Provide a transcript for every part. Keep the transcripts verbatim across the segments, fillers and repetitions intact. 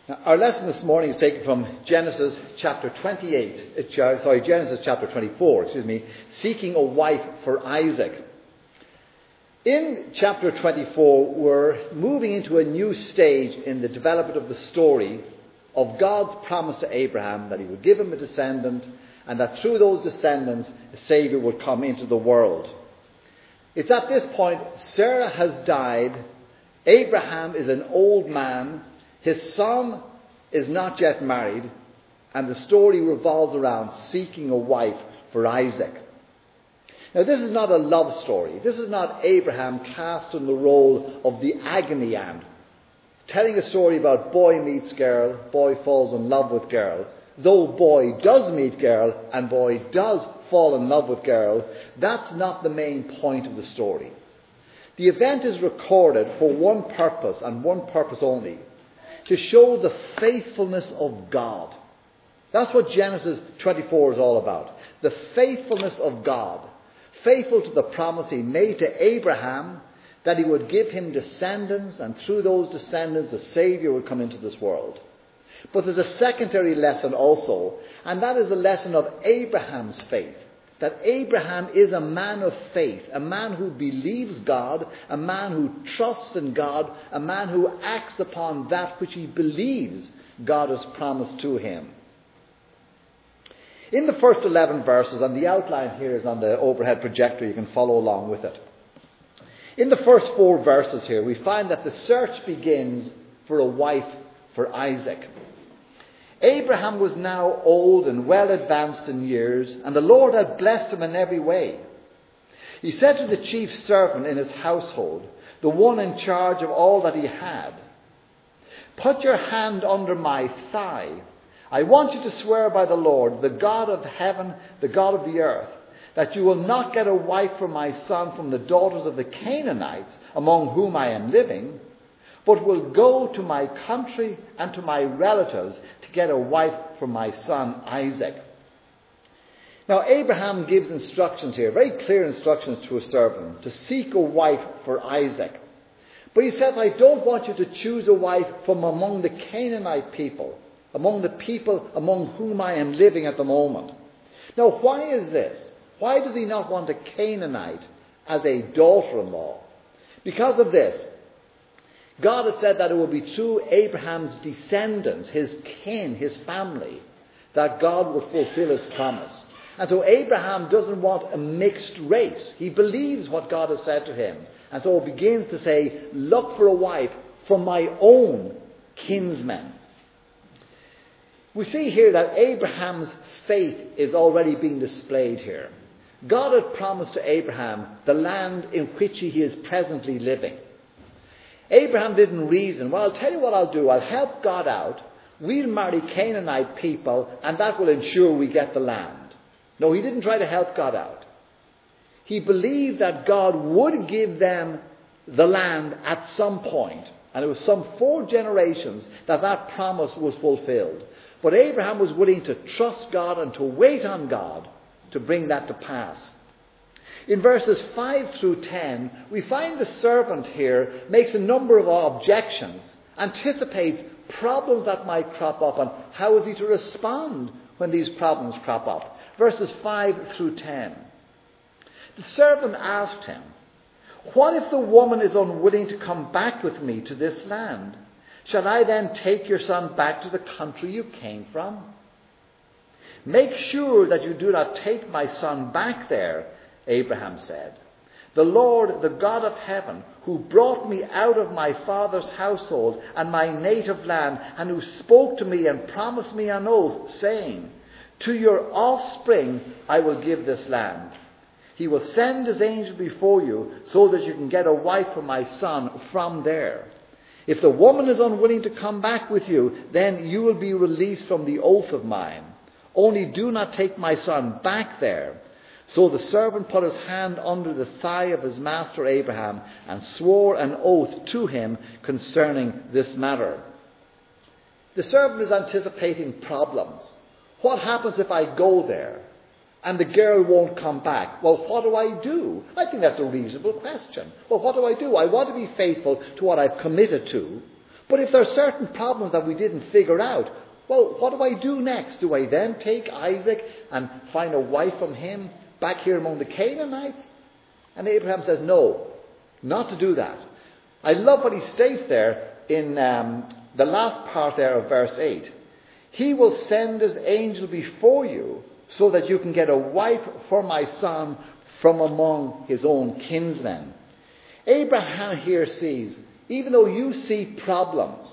Now, our lesson this morning is taken from Genesis chapter twenty-eight, uh, sorry, Genesis chapter twenty-four, excuse me, seeking a wife for Isaac. In chapter twenty-four, we're moving into a new stage in the development of the story of God's promise to Abraham that he would give him a descendant and that through those descendants a Saviour would come into the world. It's at this point Sarah has died, Abraham is an old man, his son is not yet married, and the story revolves around seeking a wife for Isaac. Now, this is not a love story. This is not Abraham cast in the role of the agony aunt, telling a story about boy meets girl, boy falls in love with girl. Though boy does meet girl and boy does fall in love with girl, that's not the main point of the story. The event is recorded for one purpose and one purpose only: to show the faithfulness of God. That's what Genesis twenty-four is all about. The faithfulness of God. Faithful to the promise he made to Abraham that he would give him descendants, and through those descendants the Saviour would come into this world. But there's a secondary lesson also, and that is the lesson of Abraham's faith. That Abraham is a man of faith, a man who believes God, a man who trusts in God, a man who acts upon that which he believes God has promised to him. In the first eleven verses, and the outline here is on the overhead projector, you can follow along with it. In the first four verses here, we find that the search begins for a wife for Isaac. Abraham was now old and well advanced in years, and the Lord had blessed him in every way. He said to the chief servant in his household, the one in charge of all that he had, "Put your hand under my thigh. I want you to swear by the Lord, the God of heaven, the God of the earth, that you will not get a wife for my son from the daughters of the Canaanites among whom I am living, but will go to my country and to my relatives to get a wife for my son Isaac." Now, Abraham gives instructions here, very clear instructions to his servant, to seek a wife for Isaac. But he says, I don't want you to choose a wife from among the Canaanite people, among the people among whom I am living at the moment. Now, why is this? Why does he not want a Canaanite as a daughter-in-law? Because of this. God has said that it will be through Abraham's descendants, his kin, his family, that God will fulfill his promise. And so Abraham doesn't want a mixed race. He believes what God has said to him. And so he begins to say, look for a wife from my own kinsmen. We see here that Abraham's faith is already being displayed here. God had promised to Abraham the land in which he is presently living. Abraham didn't reason, well, I'll tell you what I'll do. I'll help God out. We'll marry Canaanite people, and that will ensure we get the land. No, he didn't try to help God out. He believed that God would give them the land at some point. And it was some four generations that that promise was fulfilled. But Abraham was willing to trust God and to wait on God to bring that to pass. In verses five through ten, we find the servant here makes a number of objections, anticipates problems that might crop up, and how is he to respond when these problems crop up. Verses five through ten. The servant asked him, "What if the woman is unwilling to come back with me to this land? Shall I then take your son back to the country you came from?" "Make sure that you do not take my son back there," Abraham said. "The Lord, the God of heaven, who brought me out of my father's household and my native land, and who spoke to me and promised me an oath, saying, 'To your offspring I will give this land.' He will send his angel before you so that you can get a wife for my son from there. If the woman is unwilling to come back with you, then you will be released from the oath of mine. Only do not take my son back there." So the servant put his hand under the thigh of his master Abraham and swore an oath to him concerning this matter. The servant is anticipating problems. What happens if I go there and the girl won't come back? Well, what do I do? I think that's a reasonable question. Well, what do I do? I want to be faithful to what I've committed to, But if there are certain problems that we didn't figure out, well, what do I do next? Do I then take Isaac and find a wife from him back here among the Canaanites? And Abraham says, no, not to do that. I love what he states there in um, the last part there of verse eight. He will send his angel before you so that you can get a wife for my son from among his own kinsmen. Abraham here sees, even though you see problems,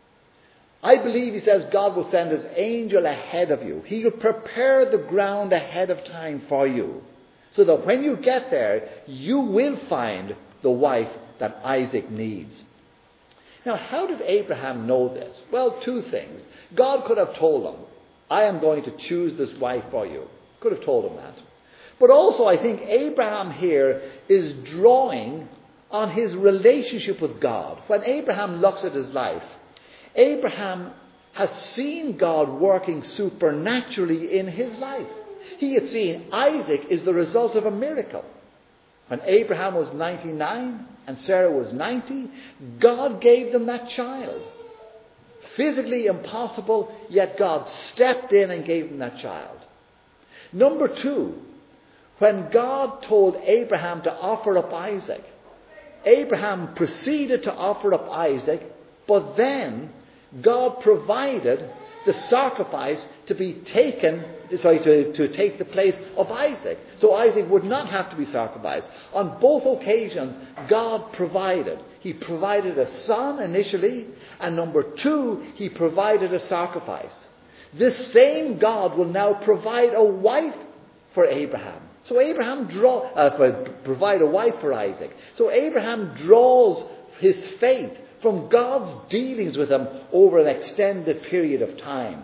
I believe, he says, God will send his angel ahead of you. He will prepare the ground ahead of time for you, so that when you get there, you will find the wife that Isaac needs. Now, how did Abraham know this? Well, two things. God could have told him, I am going to choose this wife for you. Could have told him that. But also, I think Abraham here is drawing on his relationship with God. When Abraham looks at his life, Abraham has seen God working supernaturally in his life. He had seen Isaac is the result of a miracle. When Abraham was ninety-nine and Sarah was ninety, God gave them that child. Physically impossible, yet God stepped in and gave them that child. Number two, when God told Abraham to offer up Isaac, Abraham proceeded to offer up Isaac, but then God provided the sacrifice to be taken, sorry, to, to take the place of Isaac. So Isaac would not have to be sacrificed. On both occasions, God provided. He provided a son initially, and number two, he provided a sacrifice. This same God will now provide a wife for Abraham. So Abraham draw, uh, provide a wife for Isaac. So Abraham draws his faith from God's dealings with him over an extended period of time.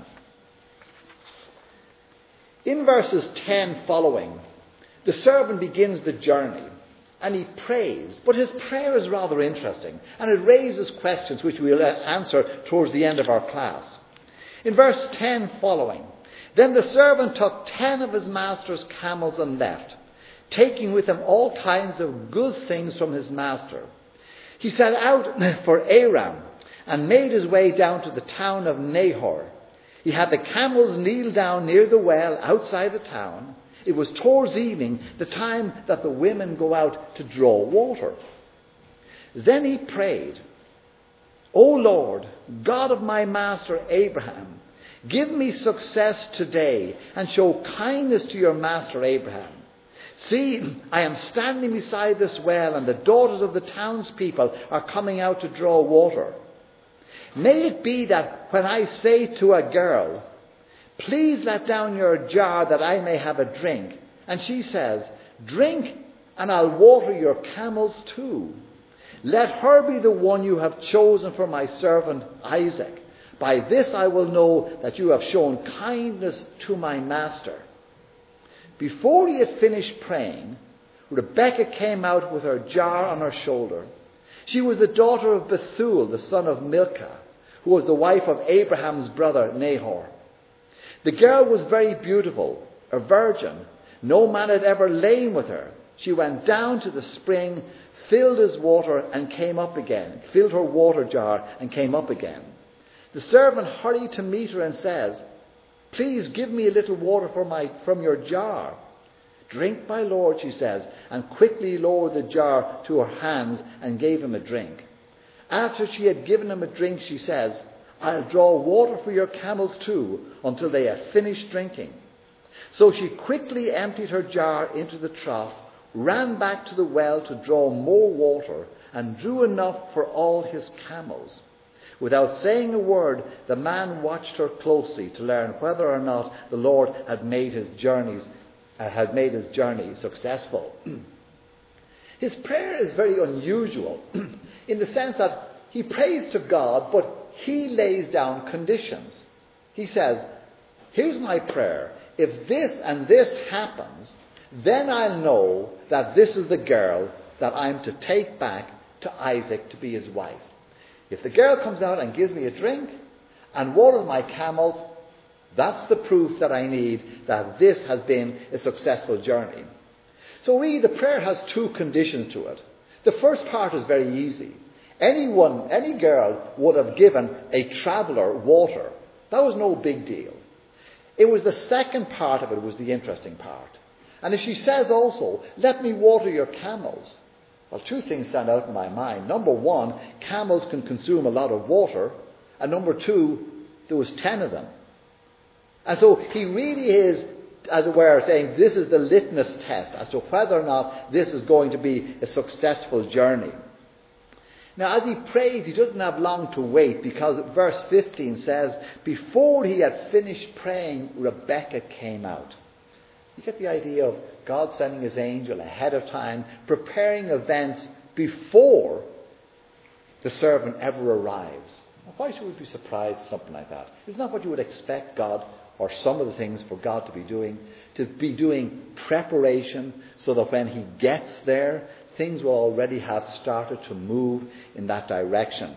In verses ten following, the servant begins the journey and he prays. But his prayer is rather interesting and it raises questions which we'll answer towards the end of our class. In verse ten following, then the servant took ten of his master's camels and left, taking with him all kinds of good things from his master. He set out for Aram and made his way down to the town of Nahor. He had the camels kneel down near the well outside the town. It was towards evening, the time that the women go out to draw water. Then he prayed, O Lord, God of my master Abraham, give me success today and show kindness to your master Abraham. See, I am standing beside this well, and the daughters of the townspeople are coming out to draw water. May it be that when I say to a girl, please let down your jar that I may have a drink, and she says, drink, and I'll water your camels too. Let her be the one you have chosen for my servant Isaac. By this I will know that you have shown kindness to my master. Before he had finished praying, Rebekah came out with her jar on her shoulder. She was the daughter of Bethuel, the son of Milcah, who was the wife of Abraham's brother Nahor. The girl was very beautiful, a virgin. No man had ever lain with her. She went down to the spring, filled his water and came up again, filled her water jar and came up again. The servant hurried to meet her and says, please give me a little water for my, from your jar. Drink, my lord, she says, and quickly lowered the jar to her hands and gave him a drink. After she had given him a drink, she says, I'll draw water for your camels too, until they have finished drinking. So she quickly emptied her jar into the trough, ran back to the well to draw more water, and drew enough for all his camels. Without saying a word, the man watched her closely to learn whether or not the Lord had made his journeys, uh, had made his journey successful. His prayer is very unusual in the sense that he prays to God, but he lays down conditions. He says, here's my prayer. If this and this happens, then I'll know that this is the girl that I'm to take back to Isaac to be his wife. If the girl comes out and gives me a drink and waters my camels, that's the proof that I need that this has been a successful journey. So really the prayer has two conditions to it. The first part is very easy. Anyone, any girl would have given a traveller water. That was no big deal. It was the second part of it was the interesting part. And if she says also, let me water your camels. Well, two things stand out in my mind. Number one, camels can consume a lot of water. And number two, there was ten of them. And so he really is, as it were, saying this is the litmus test as to whether or not this is going to be a successful journey. Now, as he prays, he doesn't have long to wait, because verse fifteen says, before he had finished praying, Rebekah came out. You get the idea of God sending his angel ahead of time, preparing events before the servant ever arrives. Why should we be surprised at something like that? Isn't that what you would expect God, or some of the things for God to be doing? To be doing preparation so that when he gets there, things will already have started to move in that direction.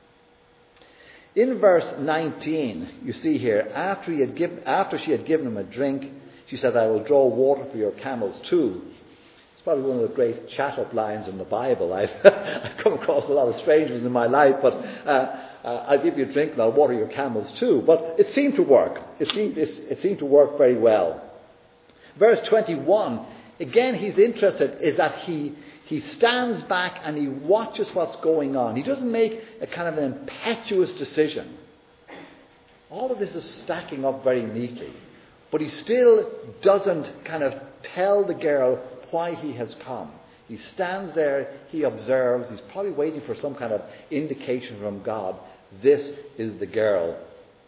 In verse nineteen, you see here, after, he had given, after she had given him a drink, she said, I will draw water for your camels too. It's probably one of the great chat-up lines in the Bible. I've, I've come across a lot of strange ones in my life, but uh, uh, I'll give you a drink and I'll water your camels too. But it seemed to work. It seemed, it seemed to work very well. Verse twenty-one, again, he's interested, is that he, he stands back and he watches what's going on. He doesn't make a kind of an impetuous decision. All of this is stacking up very neatly. But he still doesn't kind of tell the girl why he has come. He stands there, he observes, he's probably waiting for some kind of indication from God. This is the girl.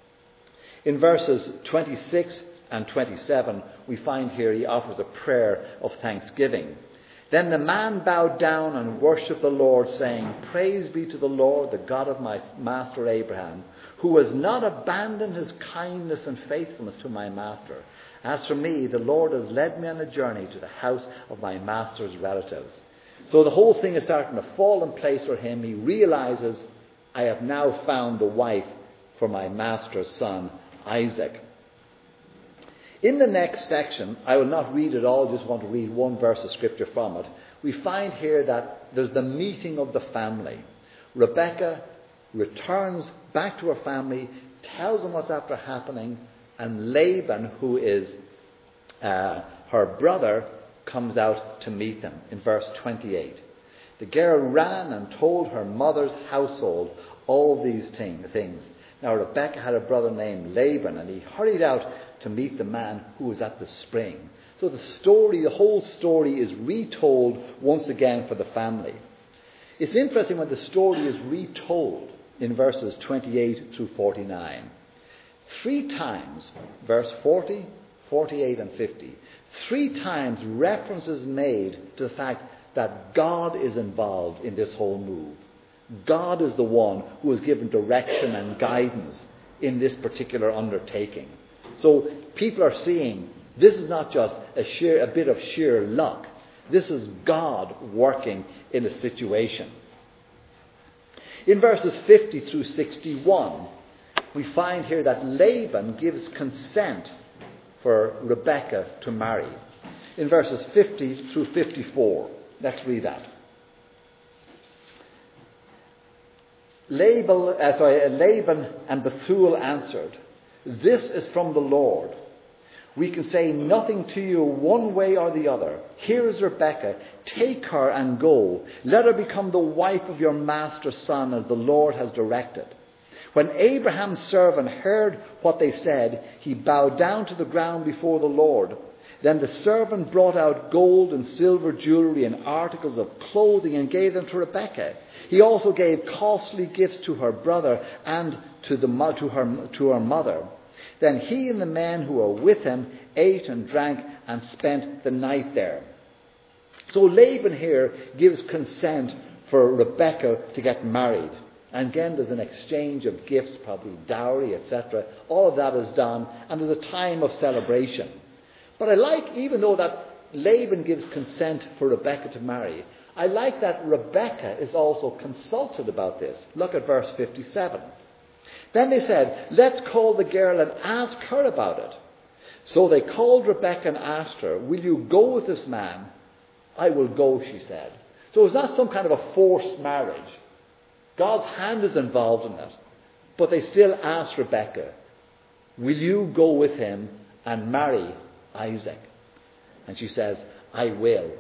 In verses twenty-six and twenty-seven, we find here he offers a prayer of thanksgiving. Then the man bowed down and worshipped the Lord, saying, Praise be to the Lord, the God of my master Abraham, who has not abandoned his kindness and faithfulness to my master. As for me, the Lord has led me on a journey to the house of my master's relatives. So the whole thing is starting to fall in place for him. He realizes, I have now found the wife for my master's son, Isaac. In the next section, I will not read it all, just want to read one verse of scripture from it. We find here that there's the meeting of the family. Rebekah returns back to her family, tells them what's after happening, and Laban, who is uh, her brother, comes out to meet them in verse twenty-eight. The girl ran and told her mother's household all these things. Now Rebekah had a brother named Laban, and he hurried out to meet the man who was at the spring. So the story, the whole story is retold once again for the family. It's interesting when the story is retold in verses twenty-eight through forty-nine. Three times, verse forty, forty-eight and fifty, three times reference is made to the fact that God is involved in this whole move. God is the one who has given direction and guidance in this particular undertaking. So people are seeing this is not just a sheer, a bit of sheer luck. This is God working in a situation. In verses fifty through sixty-one, we find here that Laban gives consent for Rebekah to marry. In verses fifty through fifty-four, let's read that. Laban, uh, sorry, Laban and Bethuel answered, This is from the Lord. We can say nothing to you one way or the other. Here is Rebekah. Take her and go. Let her become the wife of your master's son, as the Lord has directed. When Abraham's servant heard what they said, he bowed down to the ground before the Lord. Then the servant brought out gold and silver jewelry and articles of clothing and gave them to Rebekah. He also gave costly gifts to her brother and to, the, to, her, to her mother. Then he and the men who were with him ate and drank and spent the night there. So Laban here gives consent for Rebekah to get married. And again, there's an exchange of gifts, probably dowry, et cetera. All of that is done, and there's a time of celebration. But I like, even though that Laban gives consent for Rebekah to marry, I like that Rebekah is also consulted about this. Look at verse fifty-seven. Then they said, Let's call the girl and ask her about it. So they called Rebekah and asked her, Will you go with this man? I will go, she said. So it's not some kind of a forced marriage. God's hand is involved in it. But they still ask Rebekah, will you go with him and marry Isaac? And she says, I will.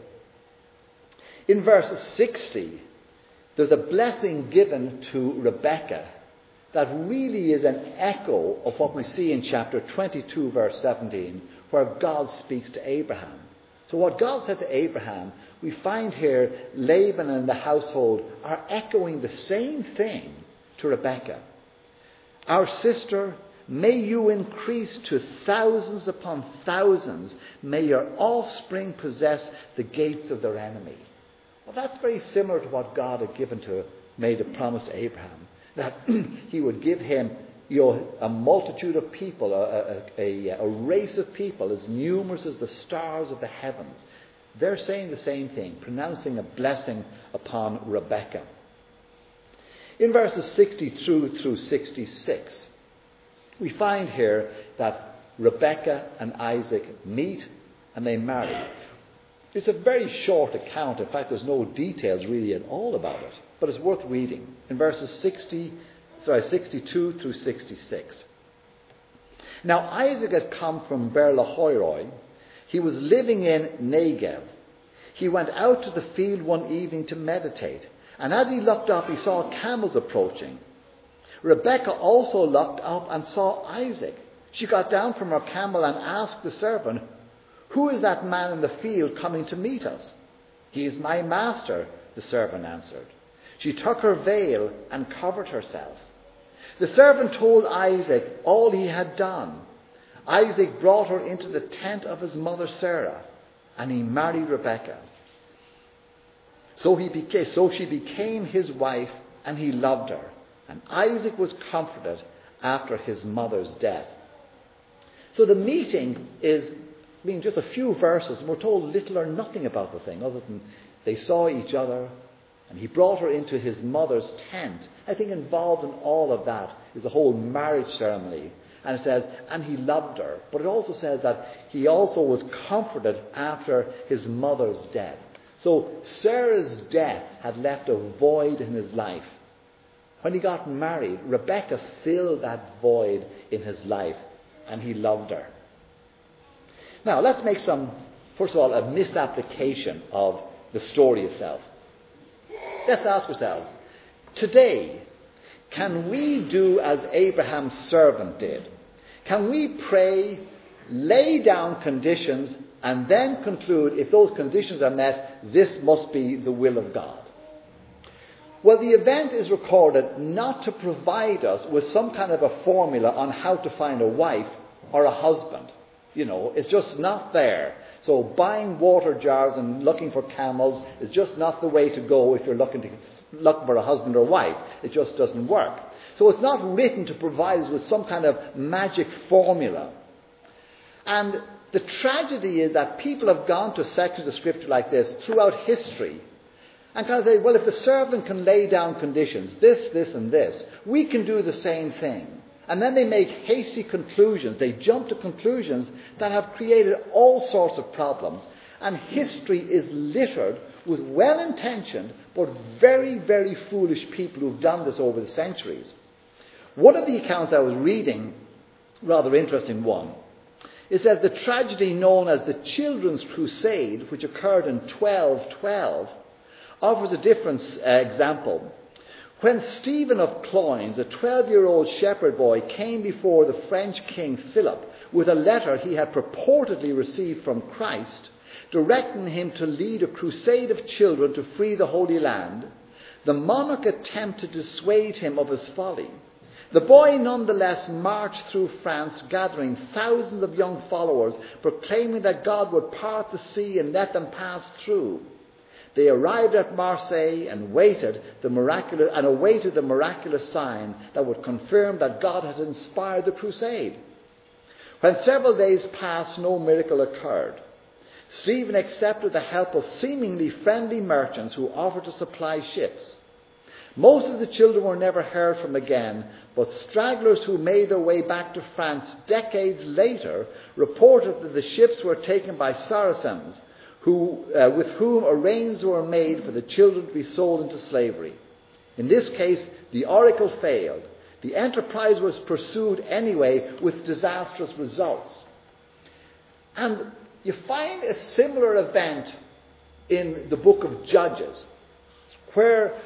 In verse sixty, there's a blessing given to Rebekah that really is an echo of what we see in chapter twenty-two, verse seventeen, where God speaks to Abraham. So what God said to Abraham, we find here Laban and the household are echoing the same thing to Rebekah. Our sister, may you increase to thousands upon thousands. May your offspring possess the gates of their enemy. Well, that's very similar to what God had given to, made a promise to Abraham, that he would give him, you know, a multitude of people, a, a, a, a race of people as numerous as the stars of the heavens. They're saying the same thing, pronouncing a blessing upon Rebekah. In verses sixty-two through sixty-six, we find here that Rebekah and Isaac meet and they marry. It's a very short account. In fact, there's no details really at all about it, but it's worth reading. In verses sixty, sorry, sixty-two through sixty-six. Now Isaac had come from Beer-lahai-roi. He was living in Negev. He went out to the field one evening to meditate, and as he looked up, he saw camels approaching. Rebekah also looked up and saw Isaac. She got down from her camel and asked the servant, who is that man in the field coming to meet us? He is my master, the servant answered. She took her veil and covered herself. The servant told Isaac all he had done. Isaac brought her into the tent of his mother Sarah, and he married Rebekah. So he became, so she became his wife, and he loved her. And Isaac was comforted after his mother's death. So the meeting is, I mean, just a few verses, and we're told little or nothing about the thing, other than they saw each other, and he brought her into his mother's tent. I think involved in all of that is the whole marriage ceremony. And it says, and he loved her. But it also says that he also was comforted after his mother's death. So Sarah's death had left a void in his life. When he got married, Rebekah filled that void in his life, and he loved her. Now, let's make some, first of all, a misapplication of the story itself. Let's ask ourselves, today, can we do as Abraham's servant did? Can we pray, lay down conditions, and then conclude, if those conditions are met, this must be the will of God? Well, the event is recorded not to provide us with some kind of a formula on how to find a wife or a husband. You know, it's just not there. So buying water jars and looking for camels is just not the way to go if you're looking to look for a husband or wife. It just doesn't work. So it's not written to provide us with some kind of magic formula. And the tragedy is that people have gone to sections of scripture like this throughout history and kind of say, well, if the servant can lay down conditions, this, this, and this, we can do the same thing. And then they make hasty conclusions. They jump to conclusions that have created all sorts of problems. And history is littered with well-intentioned but very, very foolish people who've done this over the centuries. One of the accounts I was reading, rather interesting one, it says the tragedy known as the Children's Crusade, which occurred in twelve twelve, offers a different uh, example. When Stephen of Cloynes, a twelve-year-old shepherd boy, came before the French King Philip with a letter he had purportedly received from Christ, directing him to lead a crusade of children to free the Holy Land, the monarch attempted to dissuade him of his folly. The boy nonetheless marched through France, gathering thousands of young followers, proclaiming that God would part the sea and let them pass through. They arrived at Marseille and waited the miraculous and awaited the miraculous sign that would confirm that God had inspired the crusade. When several days passed, no miracle occurred. Stephen accepted the help of seemingly friendly merchants who offered to supply ships. Most of the children were never heard from again, but stragglers who made their way back to France decades later reported that the ships were taken by Saracens, who, uh, with whom arrangements were made for the children to be sold into slavery. In this case, the oracle failed. The enterprise was pursued anyway with disastrous results. And you find a similar event in the book of Judges, where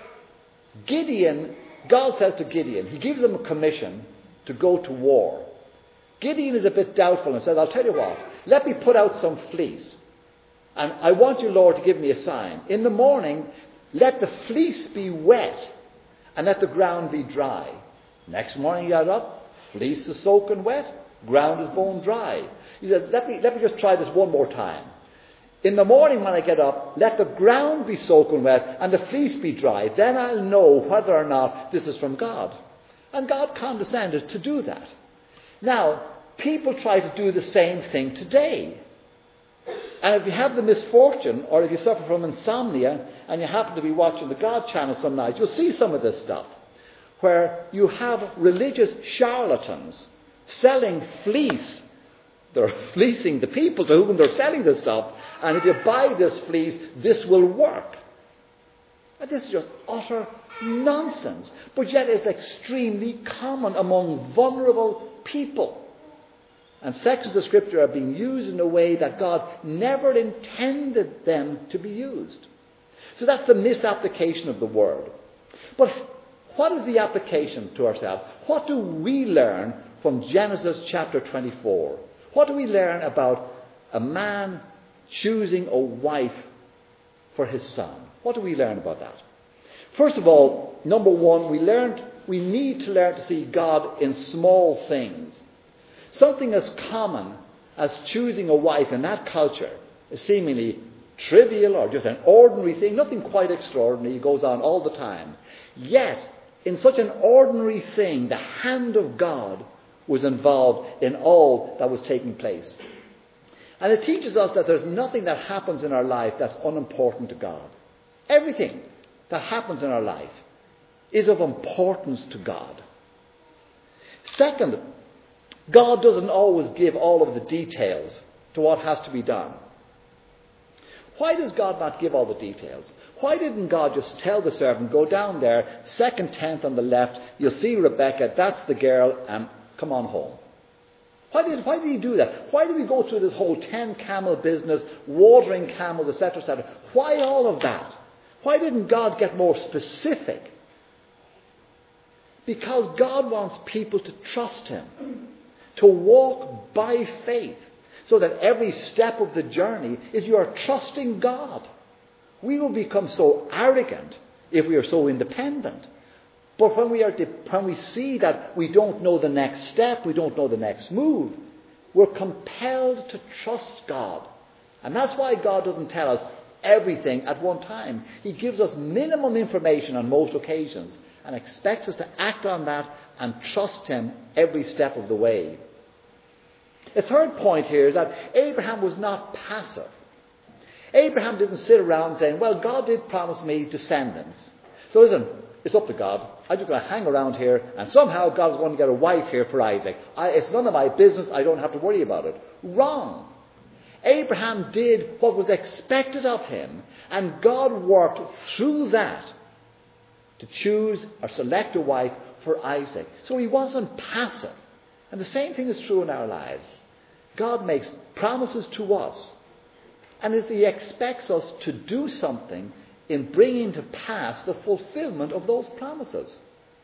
Gideon, God says to Gideon, he gives him a commission to go to war. Gideon is a bit doubtful and says, I'll tell you what, let me put out some fleece. And I want you, Lord, to give me a sign. In the morning, let the fleece be wet and let the ground be dry. Next morning you got up, fleece is soaking wet, ground is bone dry. He said, let me, let me just try this one more time. In the morning when I get up, let the ground be soaking wet and the fleece be dry. Then I'll know whether or not this is from God. And God condescended to do that. Now, people try to do the same thing today. And if you have the misfortune, or if you suffer from insomnia, and you happen to be watching the God channel some night, you'll see some of this stuff, where you have religious charlatans selling fleece. They're fleecing the people to whom they're selling this stuff, and if you buy this fleece, this will work. And this is just utter nonsense, but yet it's extremely common among vulnerable people. And sections of Scripture are being used in a way that God never intended them to be used. So that's the misapplication of the word. But what is the application to ourselves? What do we learn from Genesis chapter twenty-four? What do we learn about a man choosing a wife for his son? What do we learn about that? First of all, number one, we learned we need to learn to see God in small things. Something as common as choosing a wife in that culture is seemingly trivial or just an ordinary thing, nothing quite extraordinary, it goes on all the time. Yet, in such an ordinary thing, the hand of God was involved in all that was taking place. And it teaches us that there's nothing that happens in our life that's unimportant to God. Everything that happens in our life is of importance to God. Second, God doesn't always give all of the details to what has to be done. Why does God not give all the details? Why didn't God just tell the servant, go down there, second tenth on the left, you'll see Rebecca, that's the girl, and come on home? Why did, why did he do that? Why did we go through this whole ten camel business, watering camels, et cetera, et cetera? Why all of that? Why didn't God get more specific? Because God wants people to trust him, to walk by faith, so that every step of the journey is you are trusting God. We will become so arrogant if we are so independent. But when we are, when we see that we don't know the next step, we don't know the next move, we're compelled to trust God. And that's why God doesn't tell us everything at one time. He gives us minimum information on most occasions and expects us to act on that and trust him every step of the way. The third point here is that Abraham was not passive. Abraham didn't sit around saying, well, God did promise me descendants. So listen, it's up to God. I'm just going to hang around here and somehow God is going to get a wife here for Isaac. I, it's none of my business. I don't have to worry about it. Wrong. Abraham did what was expected of him, and God worked through that to choose or select a wife for Isaac. So he wasn't passive. And the same thing is true in our lives. God makes promises to us, and if he expects us to do something in bringing to pass the fulfillment of those promises.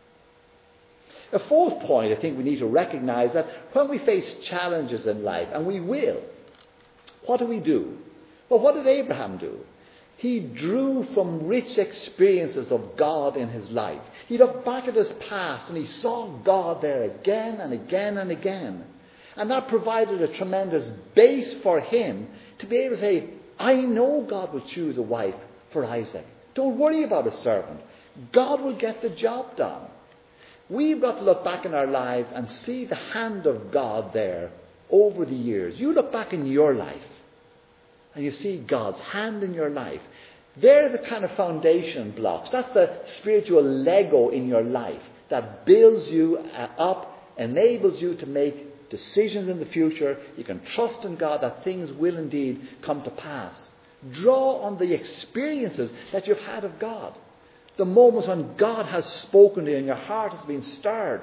A fourth point I think we need to recognize that when we face challenges in life, and we will, what do we do? Well, what did Abraham do? He drew from rich experiences of God in his life. He looked back at his past and he saw God there again and again and again. And that provided a tremendous base for him to be able to say, I know God will choose a wife for Isaac. Don't worry about a servant. God will get the job done. We've got to look back in our lives and see the hand of God there over the years. You look back in your life and you see God's hand in your life. They're the kind of foundation blocks. That's the spiritual Lego in your life that builds you up, enables you to make decisions in the future. You can trust in God that things will indeed come to pass. Draw on the experiences that you've had of God. The moments when God has spoken to you and your heart has been stirred.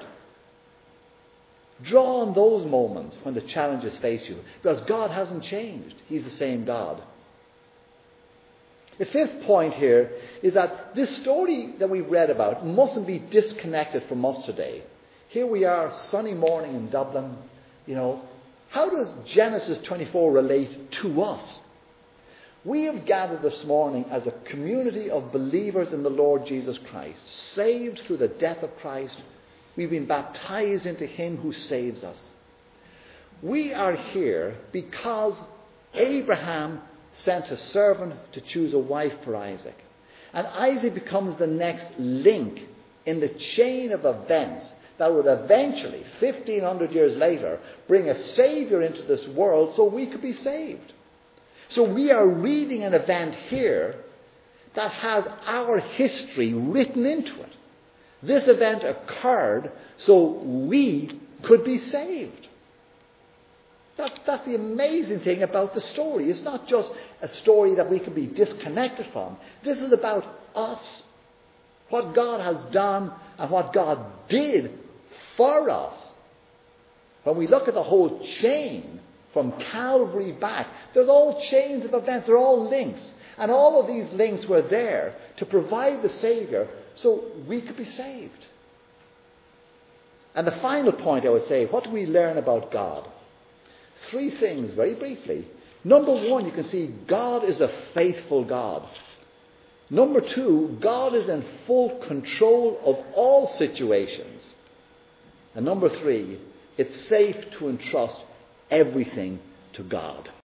Draw on those moments when the challenges face you, because God hasn't changed. He's the same God. The fifth point here is that this story that we've read about mustn't be disconnected from us today. Here we are, sunny morning in Dublin. You know, how does Genesis twenty-four relate to us? We have gathered this morning as a community of believers in the Lord Jesus Christ, saved through the death of Christ. We've been baptized into him who saves us. We are here because Abraham sent a servant to choose a wife for Isaac. And Isaac becomes the next link in the chain of events that would eventually, fifteen hundred years later, bring a Saviour into this world so we could be saved. So we are reading an event here that has our history written into it. This event occurred so we could be saved. That, that's the amazing thing about the story. It's not just a story that we can be disconnected from. This is about us. What God has done and what God did for us. When we look at the whole chain from Calvary back, there's all chains of events. They're all links. And all of these links were there to provide the Saviour so we could be saved. And the final point I would say, what do we learn about God? Three things, very briefly. Number one, you can see God is a faithful God. Number two, God is in full control of all situations. And number three, it's safe to entrust everything to God.